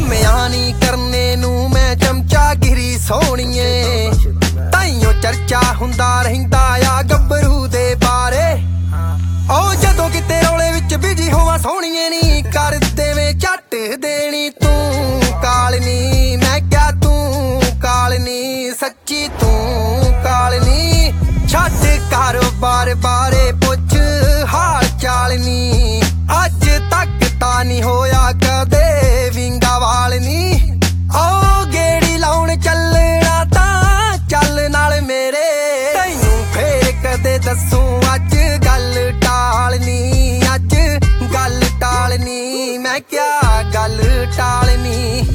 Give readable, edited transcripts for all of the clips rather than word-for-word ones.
ਜੰਮਿਆ ਨੀ ਕਰਨੇ ਨੂੰ ਮੈਂ ਚਮਚਾਗਿਰੀ ਸੋਹਣੀਏ, ਤਾਈਓ ਚਰਚਾ ਹੁੰਦਾ ਰਹਿੰਦਾ ਆ ਗੱਭਰੂ ਦੇ ਬਾਰੇ। ਉਹ ਜਦੋਂ ਕਿਤੇ ਰੌਲੇ ਵਿੱਚ ਬਿਜੀ ਹੋਵਾਂ ਸੋਹਣੀਏ ਨੀ ਕਰ ਦੇਵੇਂ ਝੱਟ ਦੇਣੀ ਤੂੰ ਕਾਲ ਨੀ। ਮੈਂ ਕਿਹਾ ਤੂੰ ਕਾਲ ਨੀ, ਸੱਚੀ ਤੂੰ ਕਾਲ ਨੀ। ਛੱਡ ਕਾਰੋਬਾਰ ਬਾਰੇ ਪੁੱਛ ਹਾਲ ਚਾਲ ਨੀ, ਅੱਜ ਤੱਕ ਤਾਂ ਨੀ ਹੋਇਆ ਕਦੇ ਵਿੰਗਾ ਵਾਲ ਨੀ। ਉਹ ਗੇੜੀ ਲਾਉਣ ਚੱਲਣਾ ਤਾਂ ਚੱਲ ਨਾਲ ਮੇਰੇ, ਤੈਨੂੰ ਫੇਰ ਕਦੇ ਦੱਸੂ ਅੱਜ ਗੱਲ ਟਾਲਨੀ, ਅੱਜ ਗੱਲ ਟਾਲਨੀ। ਮੈਂ ਕਿਹਾ ਗੱਲ ਟਾਲਨੀ।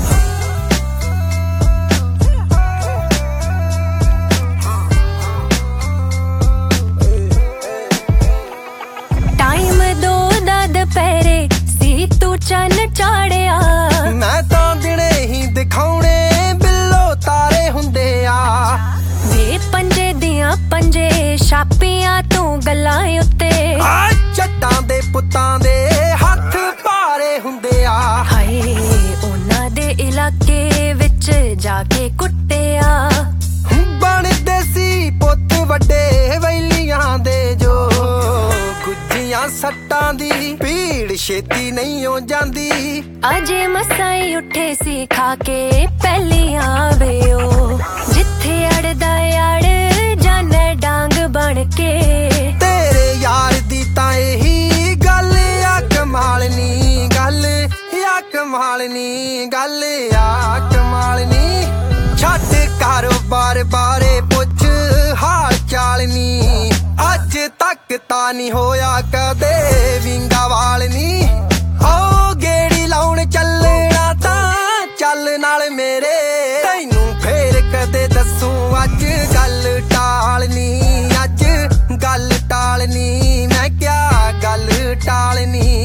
ਟਾਈਮ 2 ਦਾ ਦੁਪਹਿਰੇ ਸੀ ਤੂੰ ਚੰਨ ਚਾੜਿਆ, ਮੈਂ ਤਾਂ ਦਿਨੇ ਹੀ ਦਿਖਾਉਣੇ ਬਿੱਲੋ ਤਾਰੇ ਹੁੰਦੇ ਆ। ਵੇ ਪੰਜੇ ਦੀਆਂ ਪੰਜੇ ਛਾਪੀਆਂ ਤੂੰ ਗੱਲਾਂ ਉੱਤੇ, ਆ ਜੱਟਾਂ ਦੇ ਪੁੱਤਾਂ ਦੇ ਹੱਥ ਭਾਰੇ ਹੁੰਦੇ ਆ। ਹਾਏ ਉਹਨਾਂ ਦੇ ਇਲਾਕੇ ਵਿੱਚ ਜਾ ਕੇ ਕੁੱਟਿਆ, ਬਣਦੇ ਸੀ ਪੁੱਤ ਵੱਡੇ ਵੈਲੀਆਂ ਦੇ ਜੋ, ਗੁੱਜੀਆਂ ਸੱਟਾਂ ਦੀ ਭੀੜ ਛੇਤੀ ਨਹੀਂ ਹੋ ਜਾਂਦੀ। ਅਜੇ ਮਸਾਂ ਹੀ ਉੱਠੇ ਸੀ ਖਾ ਕੇ ਪਹਿਲੀਆਂ ਵੇ ਉਹ, ਜਿੱਥੇ ਅੜਦਾ ਅੜ ਜਾਣੇ ਡਾਂਗ ਬਣ ਕੇ। ਤੇਰੇ ਯਾਰ ਦੀ ਤਾਂ ਇਹੀ ਗੱਲ ਆ ਕਮਾਲ ਨੀ, ਗੱਲ ਆ ਕਮਾਲ ਨੀ, ਗੱਲ ਆ ਕਮਾਲ ਨੀ। ਛੱਡ ਕਾਰੋਬਾਰ ਬਾਰੇ ਪੁੱਛ ਹਾਲ ਚਾਲ ਨੀ, ਅੱਜ ਤੱਕ ਤਾਂ ਨੀ ਹੋਇਆ ਕਦੇ ਵਿੰਗਾ ਵਾਲ ਨੀ। ਉਹ ਗੇੜੀ ਲਾਉਣ ਚੱਲਣਾ ਤਾਂ ਚੱਲ ਨਾਲ ਮੇਰੇ, ਤੈਨੂੰ ਫੇਰ ਕਦੇ ਦੱਸੂ ਅੱਜ ਗੱਲ ਟਾਲਨੀ, ਅੱਜ ਗੱਲ ਟਾਲਨੀ। ਮੈਂ ਕਿਹਾ ਗੱਲ ਟਾਲਨੀ।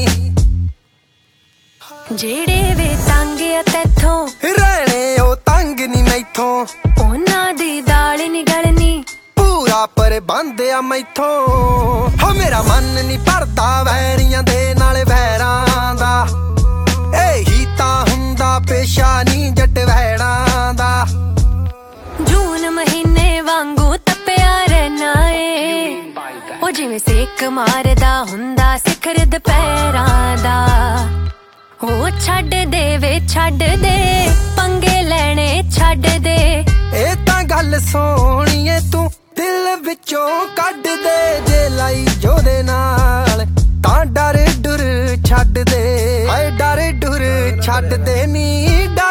ਜਿਹੜੇ ਵੇ ਤੰਗ ਆ ਤੈਥੋਂ ਰਹਿਣੇ ਉਹ ਤੰਗ ਨੀ ਮੈਥੋਂ, ਉਹਨਾਂ ਦੀ ਦਾਲ ਨੀ ਗਲਣੀ, ਪੂਰਾ ਪ੍ਰਬੰਧ ਆ ਮੈਥੋਂ। ਹੋ ਮੇਰਾ ਮਨ ਨੀ ਭਰਦਾ ਵੈਰੀਆਂ ਦੇ ਨਾਲ ਵੈਰਾਂ ਦਾ, ਇਹੀ ਤਾਂ ਹੁੰਦਾ ਪੇਸ਼ਾ ਨੀ ਜੱਟ ਵੈੜਾਂ ਦਾ। ਜੂਨ ਮਹੀਨੇ ਵਾਂਗੂ ਤਪਿਆ ਰਹਿਣਾ ਏ, ਉਹ ਜਿਵੇਂ ਸੇਕ ਮਾਰਦਾ ਹੁੰਦਾ ਸਿਖਰ ਦੁਪਹਿਰਾਂ ਦਾ। ਉਹ ਛੱਡ ਦੇ ਵੇ ਛੱਡ ਦੇ, ਪੰਗੇ ਲੈਣੇ ਛੱਡ ਦੇ। ਇਹ ਤਾਂ ਗੱਲ ਸੋਹਣੀਏ ਤੂੰ ਦਿਲ ਵਿੱਚੋਂ ਕੱਢ ਦੇ, ਜੇ ਲਾਈ ਜੋਦੇ ਨਾਲ ਤਾਂ ਡਰ ਡੁਰ ਛੱਡ ਦੇ। ਹਾਏ ਡਰ ਡੁਰ ਛੱਡ ਦੇ ਨੀ।